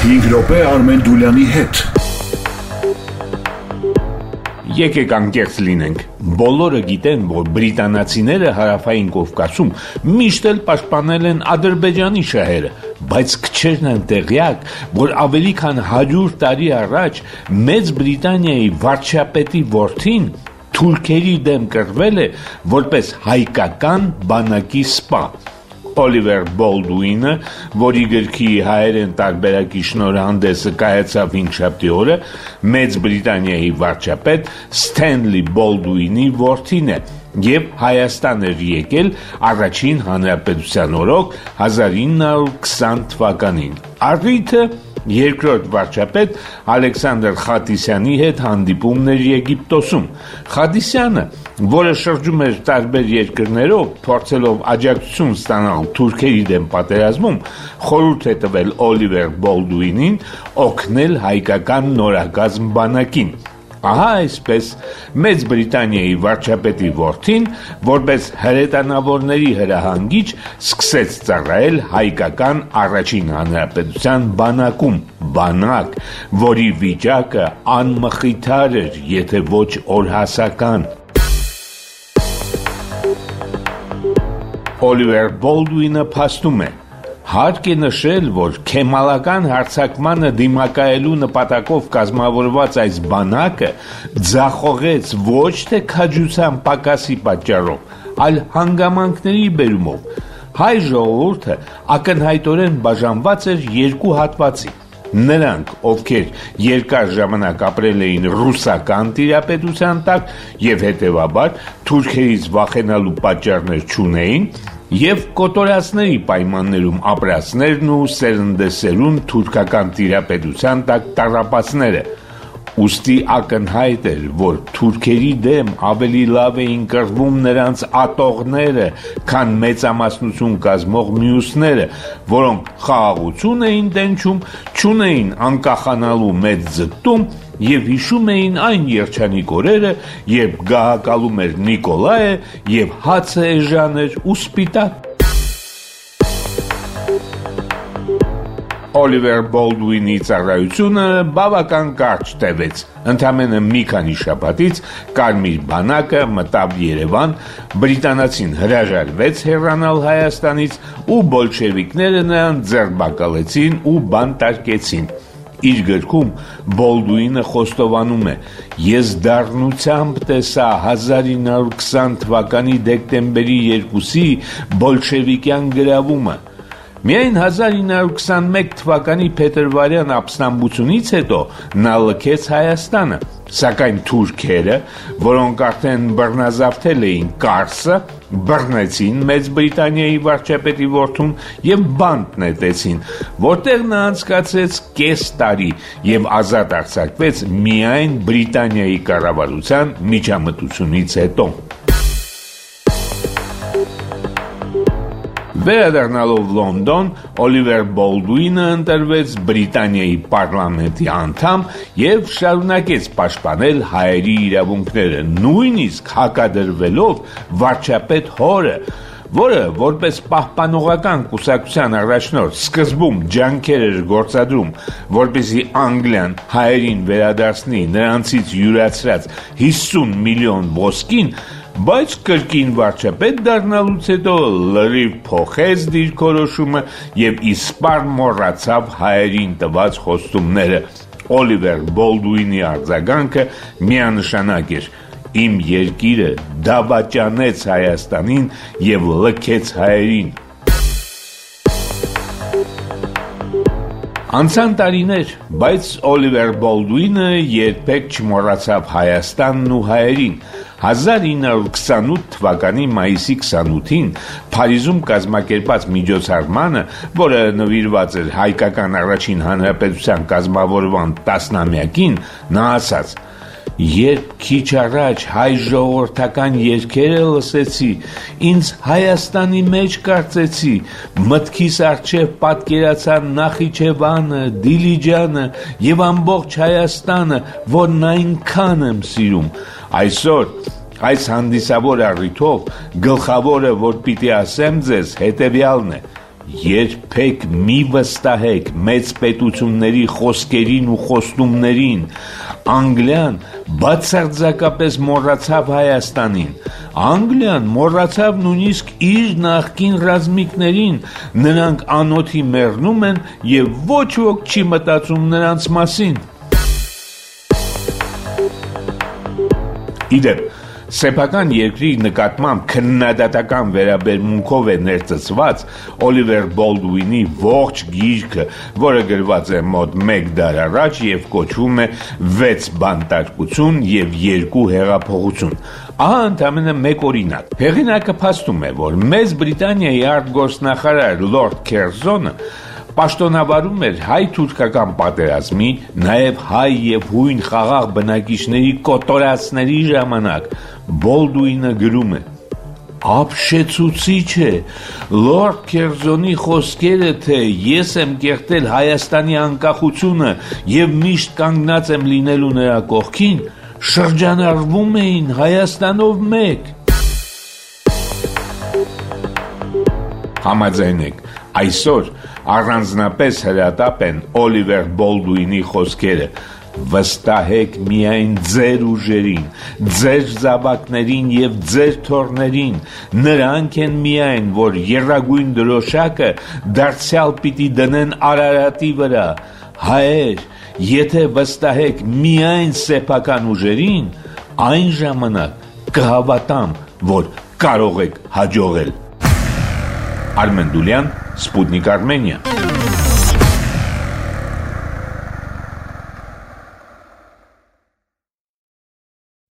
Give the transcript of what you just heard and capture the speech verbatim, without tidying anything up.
հինգ րոպե Արմեն Դուլյանի հետ։ Եկեք անկեղծ լինենք, բոլորը գիտեն, որ բրիտանացիները հարավային Կովկասում միշտ էլ պաշտպանել են Ադրբեջանի շահերը, բայց քչերն են տեղյակ, որ ավելի քան հարյուր տարի առաջ Մեծ Բրիտանիայի վարչապետի որդին թուրքերի դեմ կռվել է որպես հայկական բանակի սպա։ Օլիվեր Բոլդուինը, որի գրքի հայերեն տարբերակի շնորհանդեսը կայացավ հինգշաբթի օրը, Մեծ Բրիտանիայի վարչապետ Սթենլի Բոլդուինի որդին է և Հայաստան էր եկել առաջին հանրապետության օրոք հազար ինը հարյուր քսան թվականին։ Առիթը երկրորդ վարչապետ Ալեքսանդր Խատիսյանի հետ հանդիպումն էր Եգիպտոսում։ Խատիսյանը, որը շրջում էր տարբեր երկրներով, փորձելով աջակցություն ստանալ թուրքերի դեմ պատերազմում, խորհուրդ է տվել Օլիվեր Բոլդուինին օգնել հայկական նորագազմ բանակին։ Ահա այսպես Մեծ Բրիտանիայի վարչապետի որդին, որպես հրետանավորների հրահանգիչ, սկսեց ծառայել հայկական առաջին հանրապետության բանակում, բանակ, որի վիճակը անմխիթար էր, եթե ոչ օրհասական։ Օլիվեր Բոլդուինը փաստում է. Հարկ է նշել, որ քեմալական հարձակմանը դիմակայելու նպատակով կազմավորված այս բանակը ձախողեց ոչ թե քաջության պակասի պատճառով, այլ հանգամանքների բերումով։ Հայ ժողովուրդը ակնհայտորեն բաժանված էր երկու հատվածի։ Նրանք, ովքեր երկար ժամանակ ապրել էին ռուսական տիրապետության տակ և հետևաբար թուրքերից վախենալու պատճառներ չունեին, և կոտորածների պայմաններում ապրածներն ու սերնդեսերուն թուրքական տիրապետության տակ տառապածները։ Ուստի ակնհայտ էր, որ թուրքերի դեմ ավելի լավ էին կռվում նրանց ատողները, քան մեծամասնություն կազմող մյուսները, որոնք խաղաղություն էին տենչում, չունեին անկախանալու մեծ ձգտում և հիշում էին այն երջանիկ օրերը, երբ գահակալում էր Նիկոլայը և հացը էժան էր ու սպիտակ։ Օլիվեր Բոլդուինի ծառայությունը բավական կարճ տևեց։ Ընդամենը մի քանի շաբաթից Կարմիր բանակը մտավ Երևան, բրիտանացին հրաժարվեց հեռանալ Հայաստանից ու բոլշևիկները նրան ձերբակալեցին ու բանտարկեցին։ Իր գրքում Բոլդուինը խոստովանում է. «Ես դառնությամբ տեսա հազար ինը հարյուր քսան թվականի դեկտեմբերի երկուսի բոլշևիկյան գրավումը։ Միայն հազար ինը հարյուր քսանմեկ թվականի փետրվարյան ապստամբությունից հետո նա լքեց Հայաստանը, սակայն թուրքերը, որոնք արդեն բռնազավթել էին Կարսը, բռնեցին Մեծ Բրիտանիայի վարչապետի որդուն և բանտ նետեցին, որտեղ նա անցկացրեց կես տարի և ազատ արձակվեց միայն Բրիտանիայի կառավարության միջամտությունից հետո»։ Վերադառնալով Լոնդոն, Օլիվեր Բոլդուինը ընտրվեց Բրիտանիայի պարլամենտի անդամ և շարունակեց պաշտպանել հայերի իրավունքները, նույնիսկ հակադրվելով վարչապետ հորը, որը որպես պահպանողական կուսակցության առաջնորդ սկզբում ջանքեր էր գործադրում, որպեսզի Անգլիան հայերին վերադարձնի նրանցից յուրացրած հիսուն միլիոն ոսկին, բայց կրկին վարչապետ դառնալուց հետո լրիվ փոխեց դիրքորոշումը և իսպառ մոռացավ հայերին տված խոստումները։ Օլիվեր Բոլդուինի արձագանքը միանշանակ էր. «Իմ երկիրը դավաճանեց Հայաստանին և լքեց հայերին»։ Անցան տարիներ, բայց Օլիվեր Բոլդուինը երբեք չմոռացավ Հայաստանն ու հայերին։ հազար ինը հարյուր քսանութ թվականի մայիսի քսանութին Փարիզում կազմակերպած միջոցառմանը, որը նվիրված էր հայկական առաջին հանրապետության կազմավորման տասնամյակին, նա ասաց. «Երբ քիչ առաջ հայ ժողովրդական երգերը լսեցի, ինձ Հայաստանի մեջ կարծեցի, մտքիս առջև պատկերացան Նախիջևանը, Դիլիջանը և ամբողջ Հայաստանը, որն այնքան եմ սիրում։ Այսօր այս հանդիսավոր առիթով գլխավորը, որ պիտի ասեմ ձեզ, հետևյալն է. երբեք մի վստահեք մեծ պետությունների խոսքերին ու խոստումներին։ Անգլիան բացարձակապես մոռացավ Հայաստանին։ Անգլիան մոռացավ նույնիսկ իր նախկին ռազմիկներին, նրանք անոթի մեռնում են եւ ոչ ոք չի մտածում նրանց մասին։ Իդեպ, սեփական երկրի նկատմամբ քննադատական վերաբերմունքով է ներծծված Օլիվեր Բոլդուինի ողջ գիրքը, որը գրված է մոտ մեկ դար առաջ եւ կոչվում է «Վեց բանտարկություն եւ երկու հեղափոխություն»։ Ահա ընդամենը մեկ օրինակ։ Հեղինակը փաստում է, որ Մեծ Բրիտանիայի արտգործնախարար Լորդ Քերզոնը պաշտոնավարում էր հայ-թուրքական պատերազմի, նաև հայ եւ հույն խաղաղ բնակիչների կոտորածների ժամանակ։ Բոլդուինը գրում է. Ապշեցուցիչ է Լորդ Քերզոնի խոսքերը, թե ես եմ կեղտել Հայաստանի անկախությունը եւ միշտ կանգնած եմ լինելու նրա կողքին, շրջանառվում էին Հայաստանով մեկ։ Համաձայնեք, այսօր առանձնապես հրատապ են Օլիվեր Բոլդուինի խոսքերը. վստահեք միայն ձեր ուժերին, ձեր զավակներին եւ ձեր թոռներին, նրանք են միայն, որ եռագույն դրոշակը դարձյալ պիտի դնեն Արարատի վրա։ Հայեր, եթե վստահեք միայն սեփական ուժերին, այն ժամանակ կհավատամ, որ կարող եք հաջողել։ Արմեն Դուլյան, Սպուտնիկ Արմենիա։